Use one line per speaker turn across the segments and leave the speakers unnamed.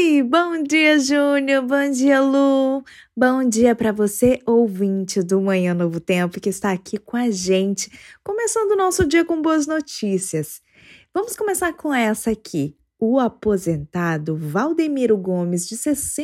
Oi, bom dia, Júnior, bom dia, Lu, bom dia para você, ouvinte do Manhã Novo Tempo, que está aqui com a gente, começando o nosso dia com boas notícias. Vamos começar com essa aqui. O aposentado Valdemiro Gomes, de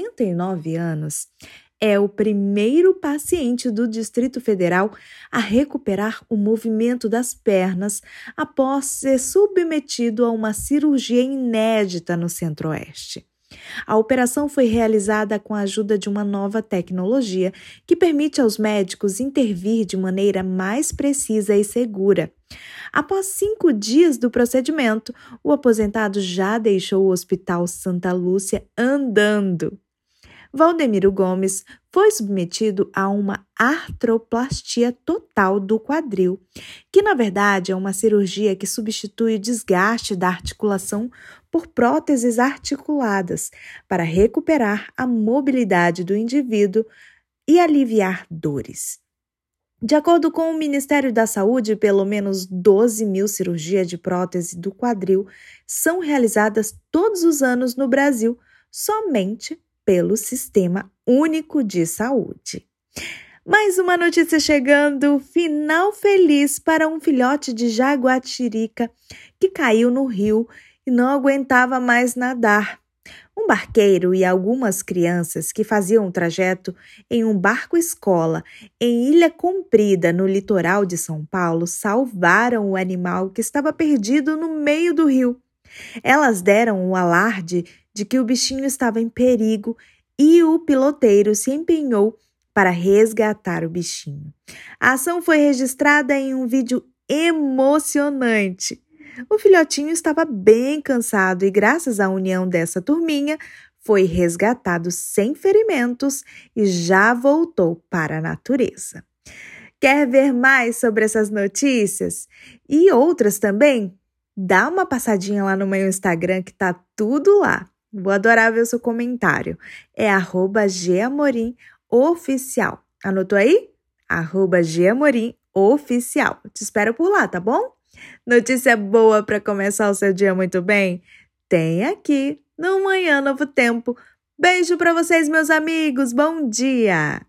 69 anos, é o primeiro paciente do Distrito Federal a recuperar o movimento das pernas após ser submetido a uma cirurgia inédita no Centro-Oeste. A operação foi realizada com a ajuda de uma nova tecnologia que permite aos médicos intervir de maneira mais precisa e segura. Após 5 dias do procedimento, o aposentado já deixou o Hospital Santa Lúcia andando. Valdemiro Gomes foi submetido a uma artroplastia total do quadril, que na verdade é uma cirurgia que substitui o desgaste da articulação por próteses articuladas para recuperar a mobilidade do indivíduo e aliviar dores. De acordo com o Ministério da Saúde, pelo menos 12 mil cirurgias de prótese do quadril são realizadas todos os anos no Brasil, somente pelo Sistema Único de Saúde. Mais uma notícia chegando, final feliz para um filhote de jaguatirica que caiu no rio e não aguentava mais nadar. Um barqueiro e algumas crianças que faziam o trajeto em um barco-escola em Ilha Comprida, no litoral de São Paulo, salvaram o animal que estava perdido no meio do rio. Elas deram o alarde de que o bichinho estava em perigo e o piloteiro se empenhou para resgatar o bichinho. A ação foi registrada em um vídeo emocionante. O filhotinho estava bem cansado e, graças à união dessa turminha, foi resgatado sem ferimentos e já voltou para a natureza. Quer ver mais sobre essas notícias e outras também? Dá uma passadinha lá no meu Instagram que tá tudo lá. Vou adorar ver o seu comentário. É @GAmorimoficial. Anotou aí? @GAmorimoficial. Te espero por lá, tá bom? Notícia boa para começar o seu dia muito bem? Tem aqui no Manhã Novo Tempo. Beijo para vocês, meus amigos. Bom dia!